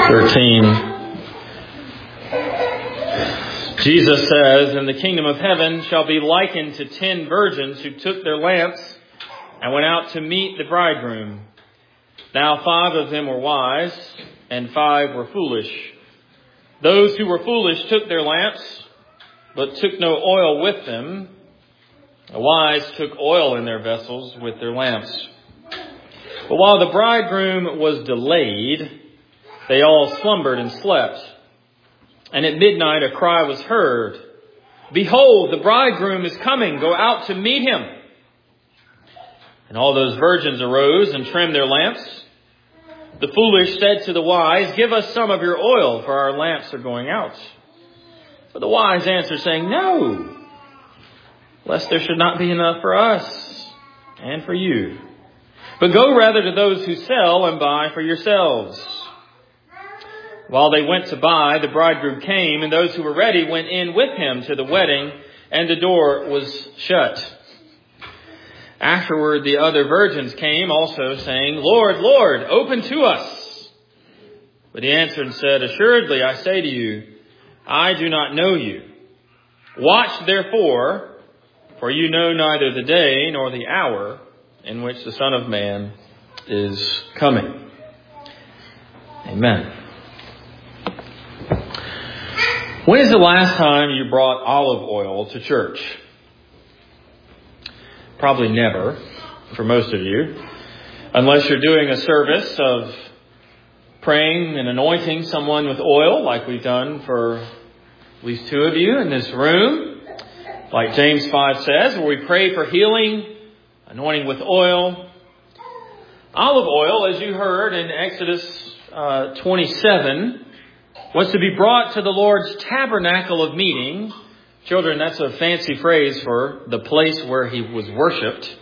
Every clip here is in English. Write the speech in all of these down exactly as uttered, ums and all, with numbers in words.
thirteen. Jesus says, "And the kingdom of heaven shall be likened to ten virgins who took their lamps and went out to meet the bridegroom. Now five of them were wise, and five were foolish. Those who were foolish took their lamps, but took no oil with them. The wise took oil in their vessels with their lamps. But while the bridegroom was delayed, they all slumbered and slept. And at midnight a cry was heard, 'Behold, the bridegroom is coming. Go out to meet him.' And all those virgins arose and trimmed their lamps. The foolish said to the wise, 'Give us some of your oil, for our lamps are going out.' But the wise answered, saying, 'No, lest there should not be enough for us and for you. But go rather to those who sell and buy for yourselves.' While they went to buy, the bridegroom came, and those who were ready went in with him to the wedding, and the door was shut. Afterward, the other virgins came also, saying, 'Lord, Lord, open to us.' But he answered and said, 'Assuredly, I say to you, I do not know you. Watch therefore, for you know neither the day nor the hour in which the Son of Man is coming.'" Amen. When is the last time you brought olive oil to church? Probably never, for most of you, unless you're doing a service of praying and anointing someone with oil, like we've done for at least two of you in this room, like James five says, where we pray for healing, anointing with oil. Olive oil, as you heard in Exodus uh, twenty-seven, was to be brought to the Lord's tabernacle of meeting. Children, that's a fancy phrase for the place where he was worshipped.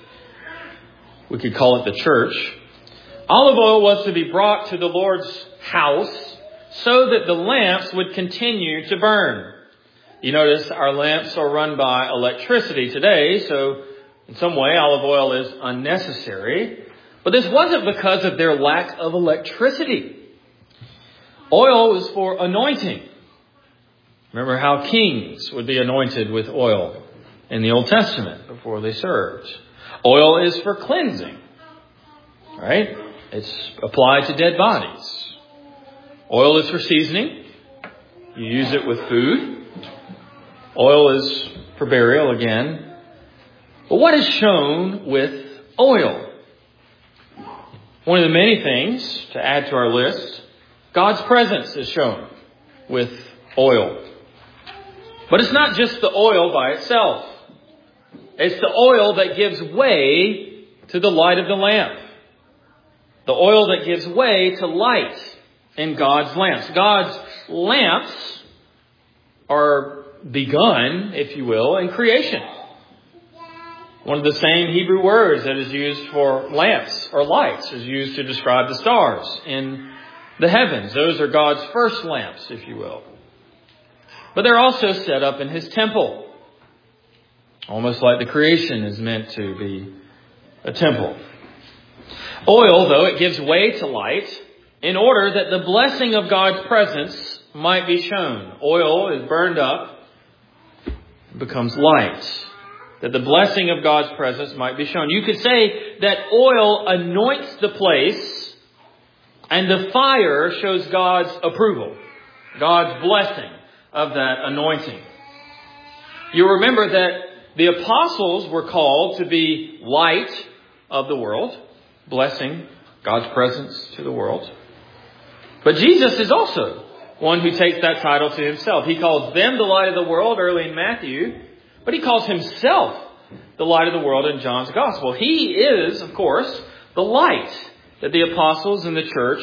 We could call it the church. Olive oil was to be brought to the Lord's house so that the lamps would continue to burn. You notice our lamps are run by electricity today, so in some way olive oil is unnecessary. But this wasn't because of their lack of electricity. Oil was for anointing. Remember how kings would be anointed with oil in the Old Testament before they served. Oil is for cleansing, right? It's applied to dead bodies. Oil is for seasoning. You use it with food. Oil is for burial again. But what is shown with oil? One of the many things to add to our list, God's presence is shown with oil. But it's not just the oil by itself. It's the oil that gives way to the light of the lamp. The oil that gives way to light in God's lamps. God's lamps are begun, if you will, in creation. One of the same Hebrew words that is used for lamps or lights is used to describe the stars in the heavens. Those are God's first lamps, if you will. But they're also set up in his temple. Almost like the creation is meant to be a temple. Oil, though, it gives way to light in order that the blessing of God's presence might be shown. Oil is burned up, becomes light, that the blessing of God's presence might be shown. You could say that oil anoints the place, and the fire shows God's approval, God's blessing of that anointing. You remember that the apostles were called to be light of the world, blessing God's presence to the world. But Jesus is also one who takes that title to himself. He calls them the light of the world early in Matthew, but he calls himself the light of the world in John's Gospel. He is, of course, the light that the apostles and the church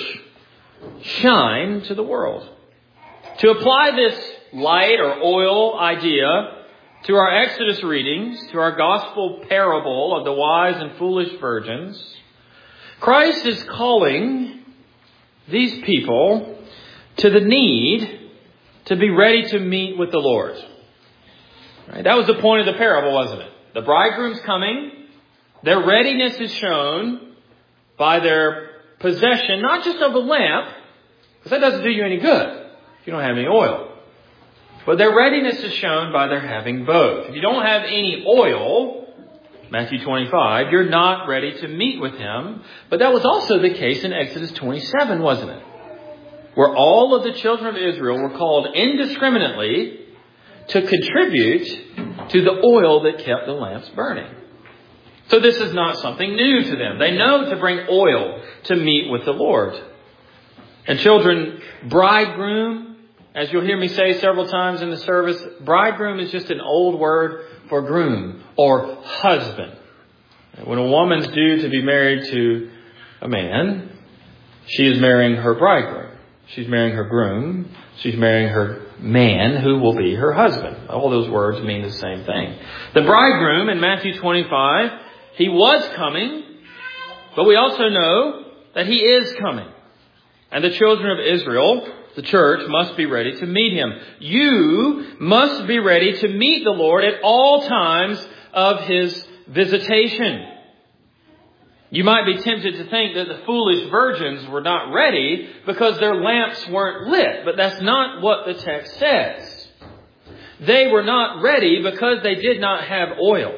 shine to the world. To apply this light or oil idea to our Exodus readings, to our gospel parable of the wise and foolish virgins, Christ is calling these people to the need to be ready to meet with the Lord. Right? That was the point of the parable, wasn't it? The bridegroom's coming. Their readiness is shown by their possession, not just of a lamp, Because that doesn't do you any good if you don't have any oil. But their readiness is shown by their having both. If you don't have any oil, Matthew twenty-five, you're not ready to meet with Him. But that was also the case in Exodus twenty-seven, wasn't it? Where all of the children of Israel were called indiscriminately to contribute to the oil that kept the lamps burning. So this is not something new to them. They know to bring oil to meet with the Lord. And children, bridegroom, as you'll hear me say several times in the service, bridegroom is just an old word for groom or husband. When a woman's due to be married to a man, she is marrying her bridegroom. She's marrying her groom. She's marrying her man who will be her husband. All those words mean the same thing. The bridegroom in Matthew twenty-five, he was coming, but we also know that he is coming. And the children of Israel, the church, must be ready to meet Him. You must be ready to meet the Lord at all times of His visitation. You might be tempted to think that the foolish virgins were not ready because their lamps weren't lit. But that's not what the text says. They were not ready because they did not have oil.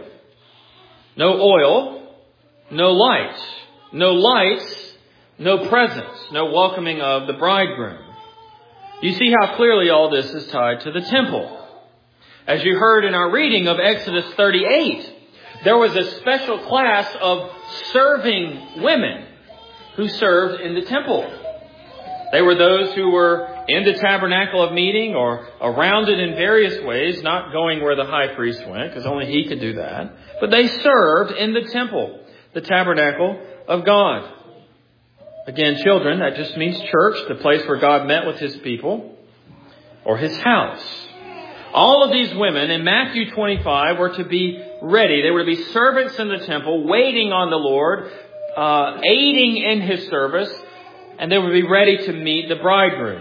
No oil, no light. No lights, no presence, no welcoming of the bridegroom. You see how clearly all this is tied to the temple. As you heard in our reading of Exodus thirty-eight, there was a special class of serving women who served in the temple. They were those who were in the tabernacle of meeting or around it in various ways, not going where the high priest went, because only he could do that. But they served in the temple, the tabernacle of God. Again, children, that just means church, the place where God met with His people, or His house. All of these women in Matthew twenty-five were to be ready. They were to be servants in the temple, waiting on the Lord, uh, aiding in His service, and they would be ready to meet the bridegroom.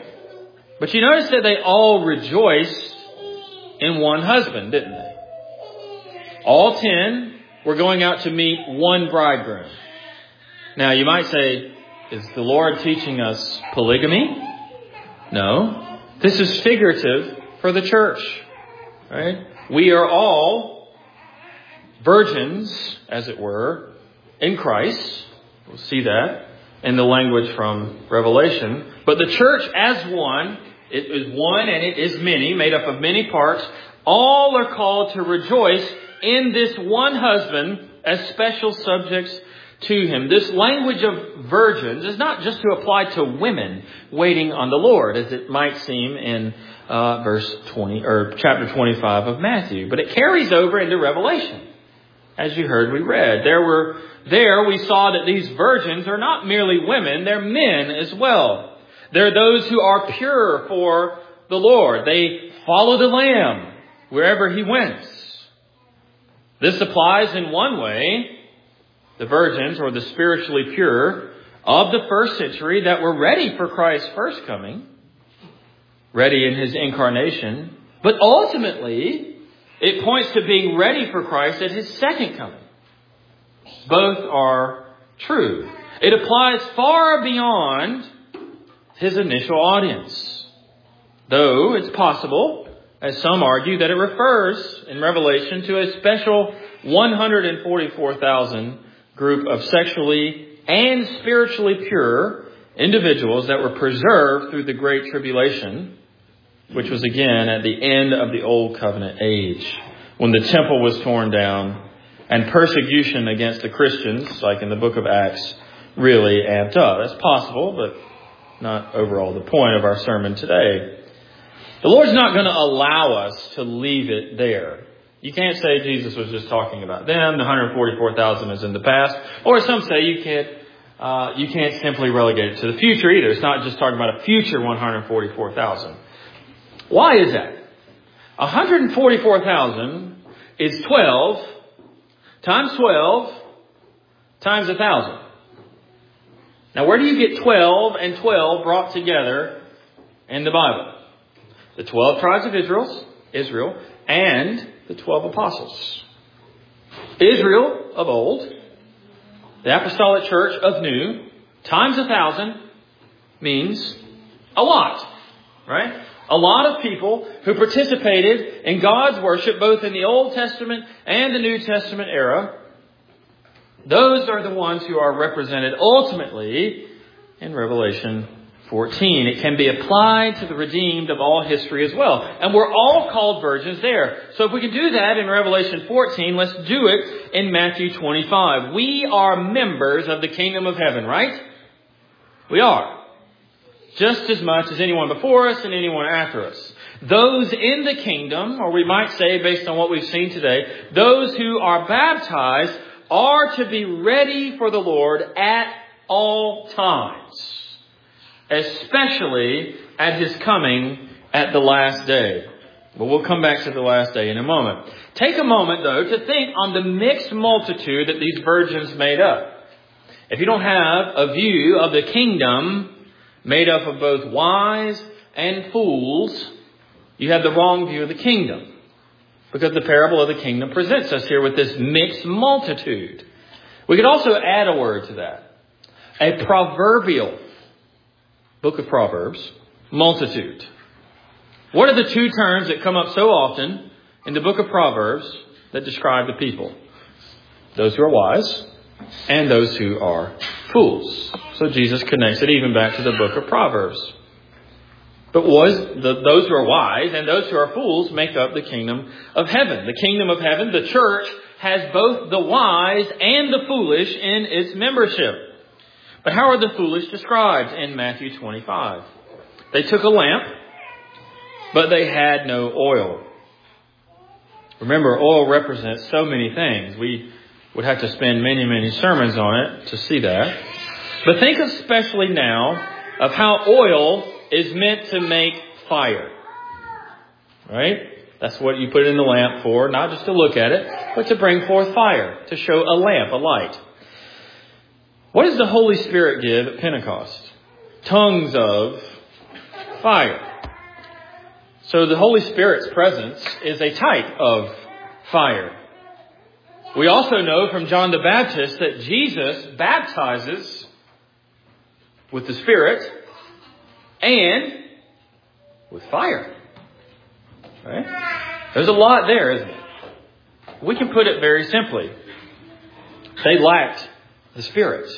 But you notice that they all rejoiced in one husband, didn't they? All ten were going out to meet one bridegroom. Now, you might say, is the Lord teaching us polygamy? No. This is figurative for the church. Right? We are all virgins, as it were, in Christ. We'll see that in the language from Revelation. But the church as one, it is one and it is many, made up of many parts. All are called to rejoice in this one husband as special subjects to Him. This language of virgins is not just to apply to women waiting on the Lord, as it might seem in uh, verse twenty or chapter twenty-five of Matthew, but it carries over into Revelation. As you heard, we read there were there we saw that these virgins are not merely women; they're men as well. They're those who are pure for the Lord. They follow the Lamb wherever He went. This applies in one way. The virgins, or the spiritually pure of the first century that were ready for Christ's first coming, ready in His incarnation, but ultimately it points to being ready for Christ at His second coming. Both are true. It applies far beyond His initial audience. Though it's possible, as some argue, that it refers in Revelation to a special one hundred forty-four thousand group of sexually and spiritually pure individuals that were preserved through the Great Tribulation, which was again at the end of the Old Covenant age, when the temple was torn down and persecution against the Christians, like in the book of Acts, really amped up. That's possible, but not overall the point of our sermon today. The Lord's not going to allow us to leave it there. You can't say Jesus was just talking about them. The one hundred forty-four thousand is in the past. Or some say you can't uh, you can't simply relegate it to the future either. It's not just talking about a future one hundred forty-four thousand. Why is that? one hundred forty-four thousand is twelve times twelve times one thousand. Now, where do you get twelve and twelve brought together in the Bible? The twelve tribes of Israel, Israel, and the twelve apostles. Israel of old, the apostolic church of new, times a thousand means A lot. Right? A lot of people who participated in God's worship both in the Old Testament and the New Testament era. Those are the ones who are represented ultimately in Revelation fourteen. It can be applied to the redeemed of all history as well. And we're all called virgins there. So if we can do that in Revelation fourteen, let's do it in Matthew twenty-five. We are members of the kingdom of heaven, right? We are. Just as much as anyone before us and anyone after us. Those in the kingdom, or we might say based on what we've seen today, those who are baptized are to be ready for the Lord at all times. Especially at His coming at the last day. But we'll come back to the last day in a moment. Take a moment, though, to think on the mixed multitude that these virgins made up. If you don't have a view of the kingdom made up of both wise and fools, you have the wrong view of the kingdom. Because the parable of the kingdom presents us here with this mixed multitude. We could also add a word to that. A proverbial, book of Proverbs, multitude. What are the two terms that come up so often in the book of Proverbs that describe the people? Those who are wise and those who are fools. So Jesus connects it even back to the book of Proverbs. But was the, those who are wise and those who are fools make up the kingdom of heaven. The kingdom of heaven, the church, has both the wise and the foolish in its membership. But how are the foolish described in Matthew twenty-five? They took a lamp, but they had no oil. Remember, oil represents so many things. We would have to spend many, many sermons on it to see that. But think especially now of how oil is meant to make fire. Right? That's what you put in the lamp for, not just to look at it, but to bring forth fire, to show a lamp, a light. What does the Holy Spirit give at Pentecost? Tongues of fire. So the Holy Spirit's presence is a type of fire. We also know from John the Baptist that Jesus baptizes with the Spirit and with fire. Right? There's a lot there, isn't it? We can put it very simply. They lacked the Spirit.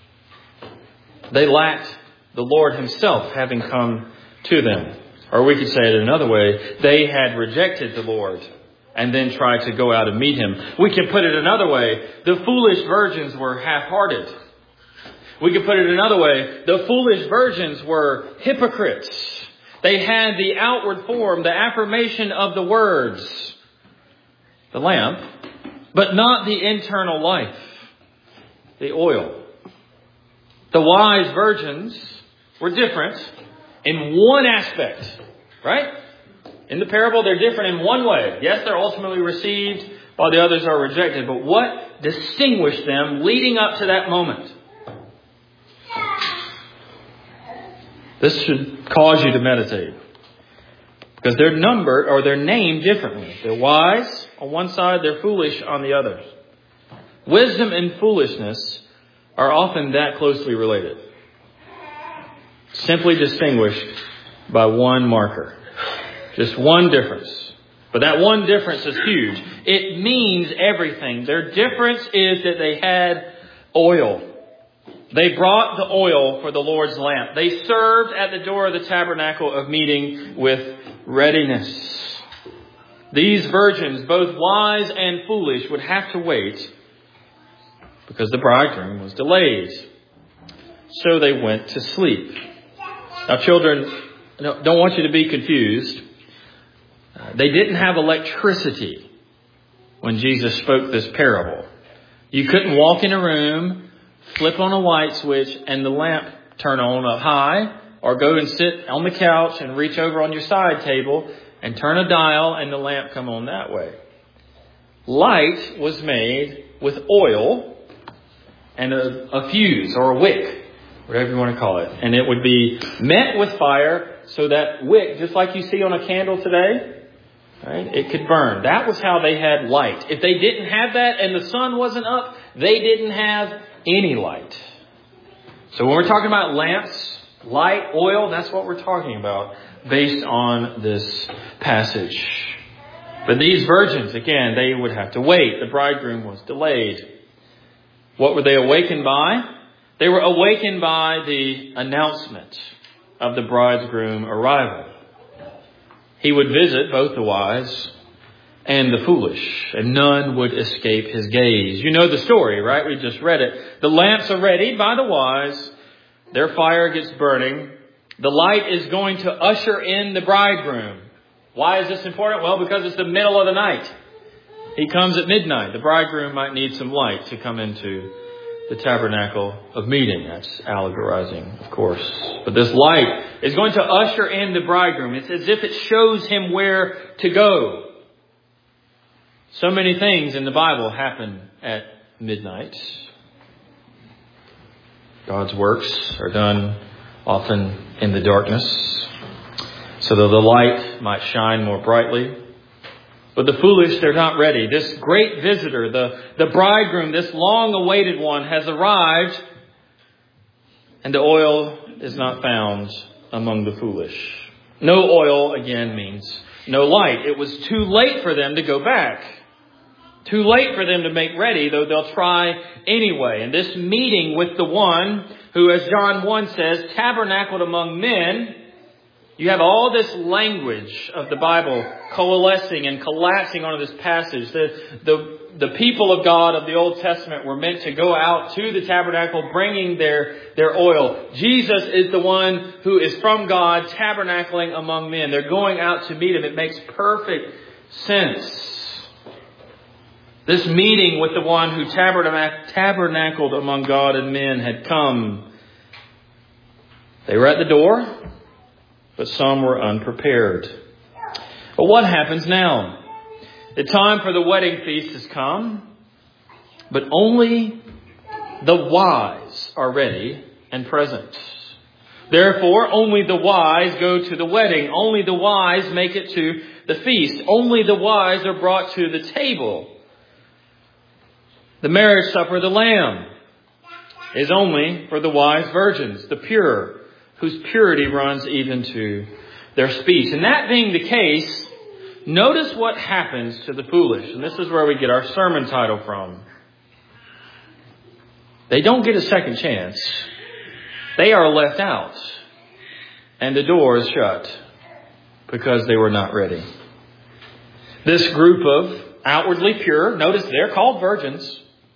They lacked the Lord Himself having come to them. Or we could say it another way. They had rejected the Lord and then tried to go out and meet Him. We can put it another way. The foolish virgins were half-hearted. We could put it another way. The foolish virgins were hypocrites. They had the outward form, the affirmation of the words, the lamp, but not the internal life, the oil. The wise virgins were different in one aspect, right? In the parable, they're different in one way. Yes, they're ultimately received while the others are rejected. But what distinguished them leading up to that moment? This should cause you to meditate. Because they're numbered or they're named differently. They're wise on one side, they're foolish on the other. Wisdom and foolishness are often that closely related. Simply distinguished by one marker. Just one difference. But that one difference is huge. It means everything. Their difference is that they had oil. They brought the oil for the Lord's lamp. They served at the door of the tabernacle of meeting with readiness. These virgins, both wise and foolish, would have to wait because the bridegroom was delayed. So they went to sleep. Now, children, don't want you to be confused. They didn't have electricity when Jesus spoke this parable. You couldn't walk in a room, flip on a light switch, and the lamp turn on up high, or go and sit on the couch and reach over on your side table and turn a dial and the lamp come on that way. Light was made with oil and a, a fuse or a wick, whatever you want to call it. And it would be met with fire so that wick, just like you see on a candle today, right, it could burn. That was how they had light. If they didn't have that and the sun wasn't up, they didn't have any light. So when we're talking about lamps Light, oil, that's what we're talking about based on this passage. But these virgins, again, they would have to wait. The bridegroom was delayed. What were they awakened by? They were awakened by the announcement of the bridegroom arrival. He would visit both the wise and the foolish, and none would escape his gaze. You know the story, right? We just read it. The lamps are ready by the wise. Their fire gets burning. The light is going to usher in the bridegroom. Why is this important? Well, because it's the middle of the night. He comes at midnight. The bridegroom might need some light to come into the tabernacle of meeting. That's allegorizing, of course. But this light is going to usher in the bridegroom. It's as if it shows him where to go. So many things in the Bible happen at midnight. God's works are done often in the darkness, so that the light might shine more brightly. But the foolish, they're not ready. This great visitor, the, the bridegroom, this long-awaited one has arrived, and the oil is not found among the foolish. No oil, again, means no light. It was too late for them to go back. Too late for them to make ready, though they'll try anyway. And this meeting with the one who, as John one says, tabernacled among men. You have all this language of the Bible coalescing and collapsing onto this passage. The, the, the people of God of the Old Testament were meant to go out to the tabernacle bringing their, their oil. Jesus is the one who is from God tabernacling among men. They're going out to meet him. It makes perfect sense. This meeting with the one who tabernacled among God and men had come. They were at the door, but some were unprepared. But what happens now? The time for the wedding feast has come, but only the wise are ready and present. Therefore, only the wise go to the wedding. Only the wise make it to the feast. Only the wise are brought to the table. The marriage supper of the Lamb is only for the wise virgins, the pure, whose purity runs even to their speech. And that being the case, notice what happens to the foolish. And this is where we get our sermon title from. They don't get a second chance. They are left out. And the door is shut because they were not ready. This group of outwardly pure, notice they're called virgins,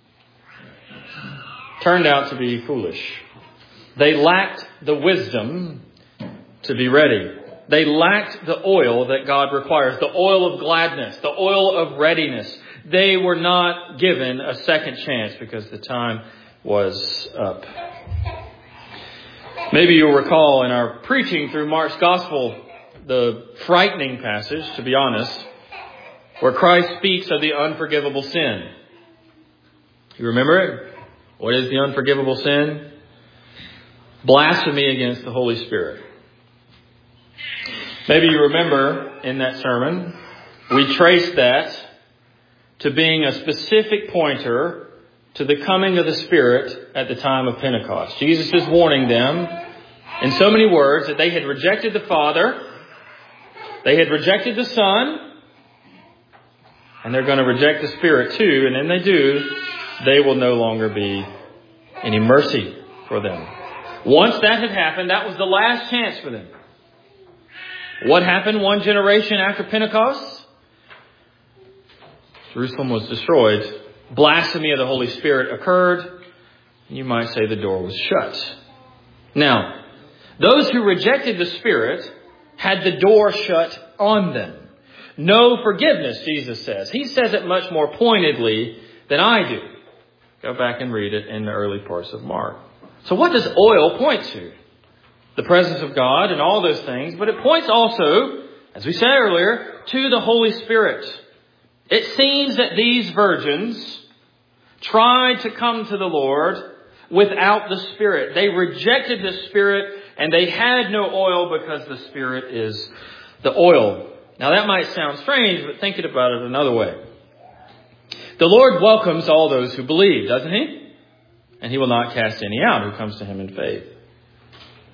turned out to be foolish. They lacked the wisdom to be ready. They lacked the oil that God requires, the oil of gladness, the oil of readiness. They were not given a second chance because the time was up. Maybe you'll recall in our preaching through Mark's Gospel, the frightening passage, to be honest, where Christ speaks of the unforgivable sin. You remember it? What is the unforgivable sin? Blasphemy against the Holy Spirit. Maybe you remember in that sermon, we traced that to being a specific pointer to the coming of the Spirit at the time of Pentecost. Jesus is warning them in so many words that they had rejected the Father, they had rejected the Son, and they're going to reject the Spirit too. And then they do, they will no longer be any mercy for them. Once that had happened, that was the last chance for them. What happened one generation after Pentecost? Jerusalem was destroyed. Blasphemy of the Holy Spirit occurred. You might say the door was shut. Now, those who rejected the Spirit had the door shut on them. No forgiveness, Jesus says. He says it much more pointedly than I do. Go back and read it in the early parts of Mark. So what does oil point to? The presence of God and all those things. But it points also, as we said earlier, to the Holy Spirit. It seems that these virgins tried to come to the Lord without the Spirit. They rejected the Spirit and they had no oil because the Spirit is the oil. Now that might sound strange, but think about it another way. The Lord welcomes all those who believe, doesn't he? And he will not cast any out who comes to him in faith.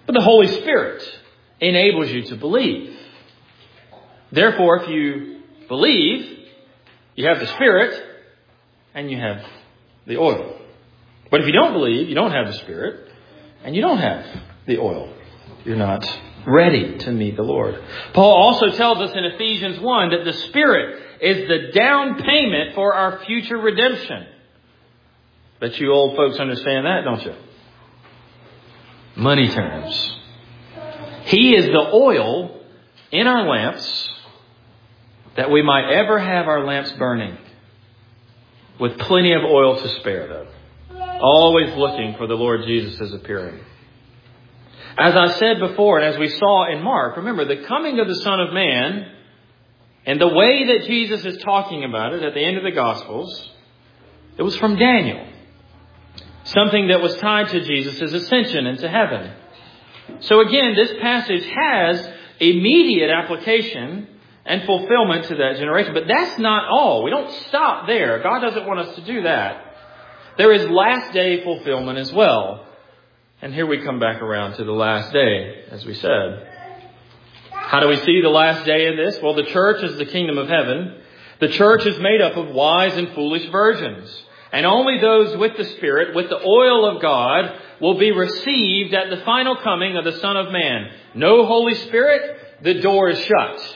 But the Holy Spirit enables you to believe. Therefore, if you believe, you have the Spirit and you have the oil. But if you don't believe, you don't have the Spirit and you don't have the oil. You're not ready to meet the Lord. Paul also tells us in Ephesians one that the Spirit is the down payment for our future redemption. Bet you old folks understand that, don't you? Money terms. He is the oil in our lamps that we might ever have our lamps burning. With plenty of oil to spare, though. Always looking for the Lord Jesus' appearing. As I said before, and as we saw in Mark, remember, the coming of the Son of Man, and the way that Jesus is talking about it at the end of the Gospels, it was from Daniel. Something that was tied to Jesus' ascension into heaven. So again, this passage has immediate application and fulfillment to that generation. But that's not all. We don't stop there. God doesn't want us to do that. There is last day fulfillment as well. And here we come back around to the last day, as we said. How do we see the last day in this? Well, the church is the kingdom of heaven. The church is made up of wise and foolish virgins. And only those with the Spirit, with the oil of God, will be received at the final coming of the Son of Man. No Holy Spirit, the door is shut.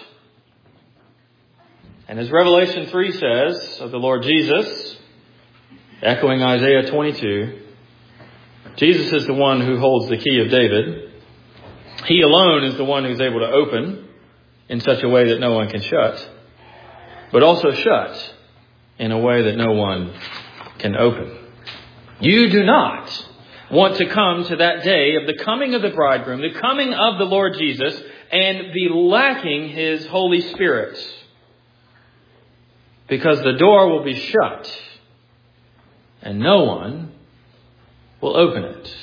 And as Revelation three says of the Lord Jesus, echoing Isaiah twenty-two, Jesus is the one who holds the key of David. He alone is the one who's able to open in such a way that no one can shut, but also shut in a way that no one can open. You do not want to come to that day of the coming of the bridegroom, the coming of the Lord Jesus, and be lacking His Holy Spirit. Because the door will be shut and no one will open it.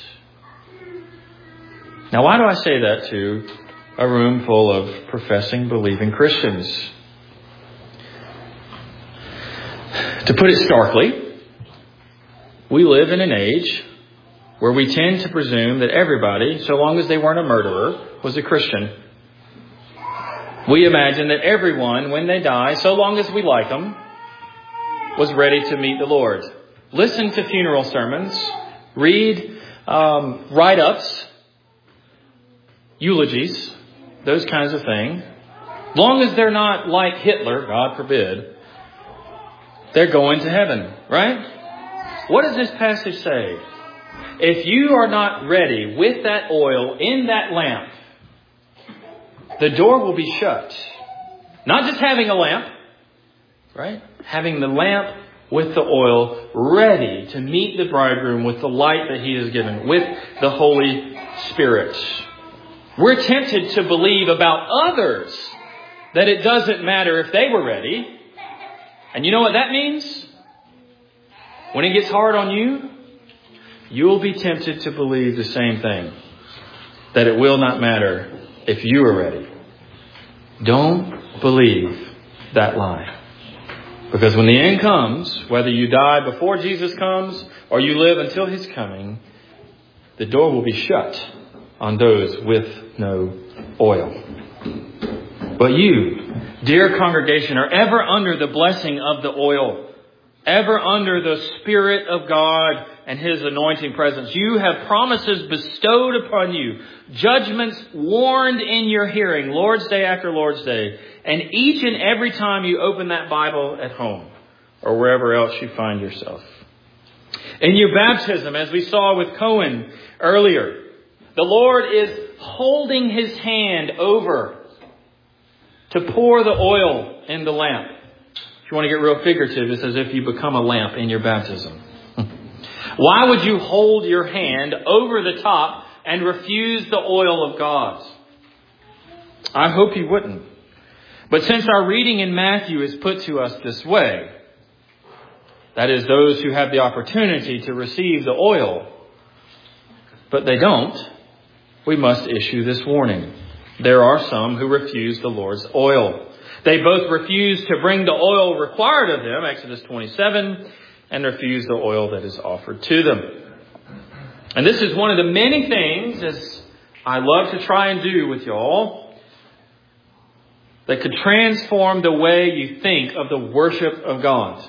Now, why do I say that to a room full of professing, believing Christians? To put it starkly, we live in an age where we tend to presume that everybody, so long as they weren't a murderer, was a Christian. We imagine that everyone, when they die, so long as we like them, was ready to meet the Lord. Listen to funeral sermons. Read um, write-ups, eulogies, those kinds of things. Long as they're not like Hitler, God forbid, they're going to heaven, right? What does this passage say? If you are not ready with that oil in that lamp, the door will be shut. Not just having a lamp, right? Having the lamp with the oil ready to meet the bridegroom with the light that He has given, with the Holy Spirit. We're tempted to believe about others that it doesn't matter if they were ready. And you know what that means? When it gets hard on you, you'll be tempted to believe the same thing. That it will not matter if you are ready. Don't believe that lie. Because when the end comes, whether you die before Jesus comes or you live until His coming, the door will be shut on those with no oil. But you, dear congregation, are ever under the blessing of the oil, ever under the Spirit of God and His anointing presence. You have promises bestowed upon you, judgments warned in your hearing, Lord's Day after Lord's Day. And each and every time you open that Bible at home or wherever else you find yourself. In your baptism, as we saw with Cohen earlier, the Lord is holding His hand over to pour the oil in the lamp. If you want to get real figurative, it's as if you become a lamp in your baptism. Why would you hold your hand over the top and refuse the oil of God? I hope you wouldn't. But since our reading in Matthew is put to us this way, that is, those who have the opportunity to receive the oil, but they don't, we must issue this warning. There are some who refuse the Lord's oil. They both refuse to bring the oil required of them, Exodus twenty-seven, and refuse the oil that is offered to them. And this is one of the many things, as I love to try and do with y'all that could transform the way you think of the worship of God.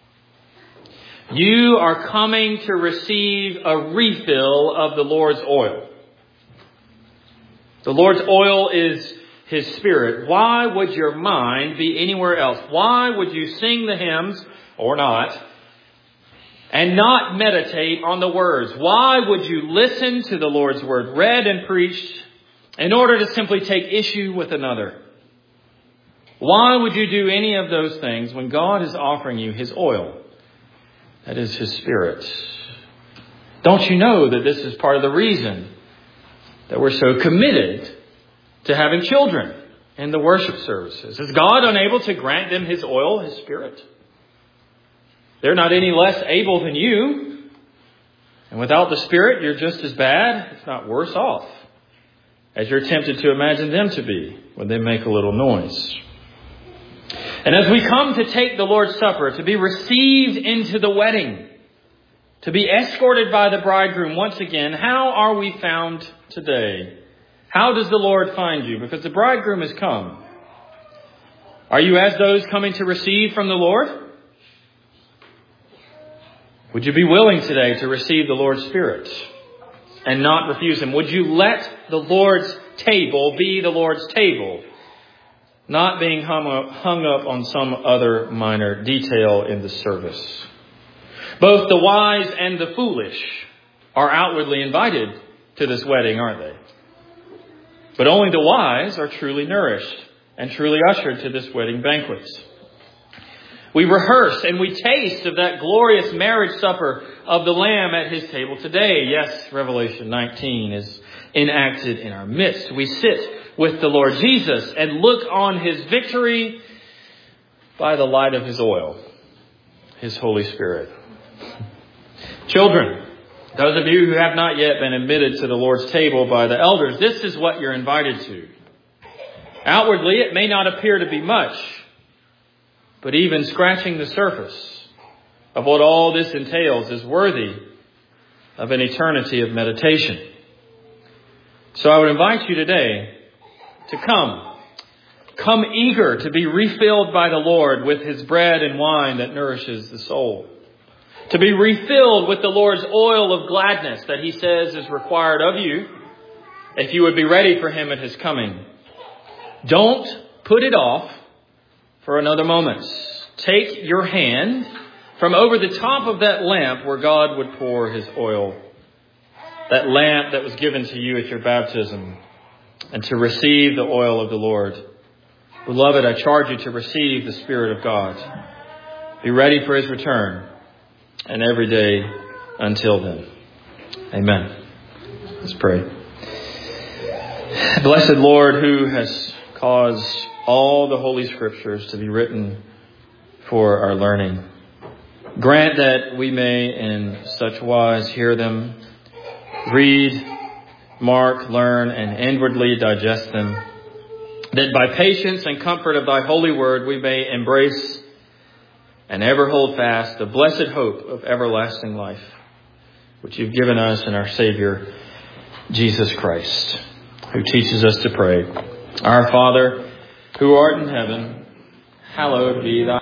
You are coming to receive a refill of the Lord's oil. The Lord's oil is His Spirit. Why would your mind be anywhere else? Why would you sing the hymns, or not, and not meditate on the words? Why would you listen to the Lord's word read and preached in order to simply take issue with another? Why would you do any of those things when God is offering you His oil? That is His Spirit. Don't you know that this is part of the reason that we're so committed to having children in the worship services? Is God unable to grant them His oil, His Spirit? They're not any less able than you. And without the Spirit, you're just as bad, if not worse off, as you're tempted to imagine them to be when they make a little noise. And as we come to take the Lord's Supper, to be received into the wedding, to be escorted by the bridegroom once again, how are we found today? How does the Lord find you? Because the bridegroom has come. Are you as those coming to receive from the Lord? Would you be willing today to receive the Lord's Spirit and not refuse Him? Would you let the Lord's table be the Lord's table, not being hung up, hung up on some other minor detail in the service? Both the wise and the foolish are outwardly invited to this wedding, aren't they? But only the wise are truly nourished and truly ushered to this wedding banquet. We rehearse and we taste of that glorious marriage supper of the Lamb at His table today. Yes, Revelation nineteen is enacted in our midst. We sit with the Lord Jesus and look on His victory by the light of His oil, His Holy Spirit. Children, those of you who have not yet been admitted to the Lord's table by the elders, this is what you're invited to. Outwardly, it may not appear to be much, but even scratching the surface of what all this entails is worthy of an eternity of meditation. So I would invite you today to come. Come eager to be refilled by the Lord with His bread and wine that nourishes the soul. To be refilled with the Lord's oil of gladness that He says is required of you if you would be ready for Him at His coming. Don't put it off for another moment. Take your hand from over the top of that lamp where God would pour His oil. That lamp that was given to you at your baptism, and to receive the oil of the Lord. Beloved, I charge you to receive the Spirit of God. Be ready for His return, and every day until then. Amen. Let's pray. Blessed Lord, who has caused all the Holy Scriptures to be written for our learning, grant that we may in such wise hear them, read, mark, learn, and inwardly digest them, that by patience and comfort of Thy holy word we may embrace and ever hold fast the blessed hope of everlasting life, which You've given us in our Savior, Jesus Christ, who teaches us to pray, Our Father, who art in heaven, hallowed be Thy